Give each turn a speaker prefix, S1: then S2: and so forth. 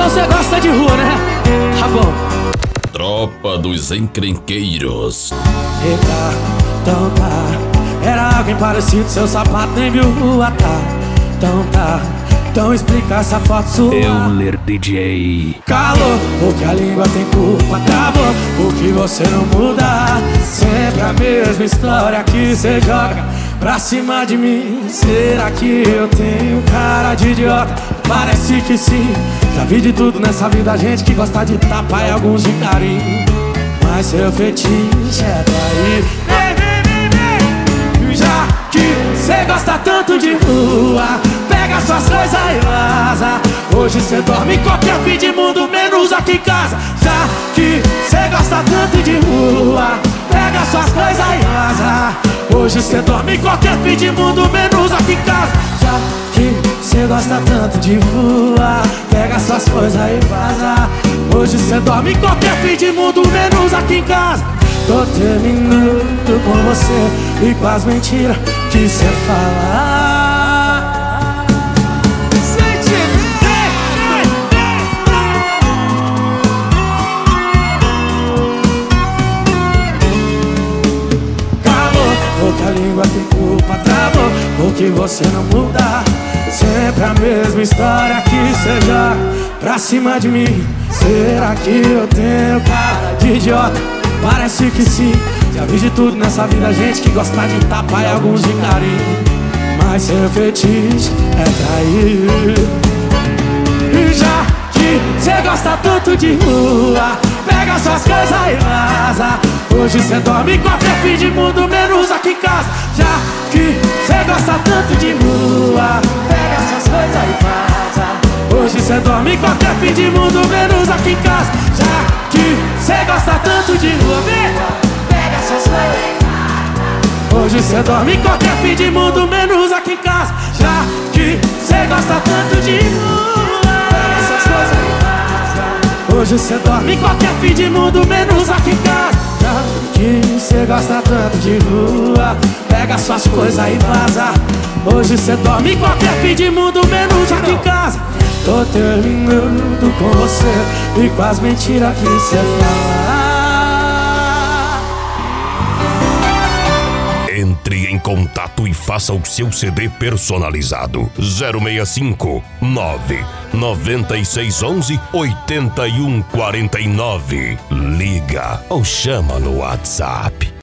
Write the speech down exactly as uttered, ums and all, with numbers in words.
S1: você gosta de rua, né? Tá bom.
S2: Tropa dos encrenqueiros.
S1: Eita, então tá. Era alguém parecido, seu sapato nem viu rua, tá? Então tá. Então explica essa foto sua.
S3: Euler D J.
S1: Calor, porque a língua tem culpa. Travou, porque você não muda. Sempre a mesma história que cê joga pra cima de mim. Será que eu tenho cara de idiota? Parece que sim. Já vi de tudo nessa vida, gente que gosta de tapa e alguns de carinho. Mas seu fetiche é trair. Já que cê gosta tanto de rua, pega suas coisas e vaza. Hoje cê dorme em qualquer fim de mundo, menos aqui em casa. Já que cê gosta tanto de rua, pega suas coisas e vaza. Hoje cê dorme em qualquer fim de mundo, menos aqui em casa. Já que cê gosta tanto de rua, pega suas coisas e vaza. Hoje cê dorme em qualquer fim de mundo, menos aqui em casa. Tô terminando com você e com as mentiras que cê fala. Sente, vem, vem, vem. Calor, porque a língua tem culpa. Travou, porque você não muda. Sempre a mesma história que cê joga pra cima de mim. Será que eu tenho cara de idiota? Parece que sim. Já vi de tudo nessa vida, gente que gosta de tapa e alguns de carinho. Mas seu fetiche é trair. E já que cê gosta tanto de rua, pega suas coisas e vaza. Hoje cê dorme em qualquer fim de mundo, menos aqui em casa. Já que cê gosta tanto de rua, pega suas coisas e vaza. Hoje cê dorme em qualquer fim de mundo, menos aqui em casa. Já que cê gosta tanto de rua, vem, pega suas coisas e vaza. Hoje cê dorme em qualquer fim de mundo, menos aqui em casa. Já que cê gosta tanto de rua, pega suas coisas e vaza. Hoje cê dorme em qualquer fim de mundo, menos aqui em casa. Já que cê gosta tanto de rua, pega suas coisas e vaza. Hoje cê dorme em qualquer fim de mundo, menos aqui em casa. Tô terminando com você e com as mentiras que cê fala.
S2: Entre em contato e faça o seu C D personalizado. zero seis cinco, nove nove seis um um, oito um quatro nove. Liga ou chama no WhatsApp.